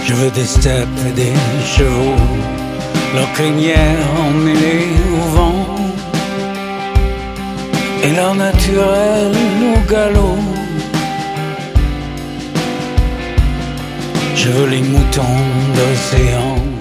Je veux des steppes et des chevaux, leurs crinières emmêlées au vent, et leur naturel au galop. Je veux les moutons d'océan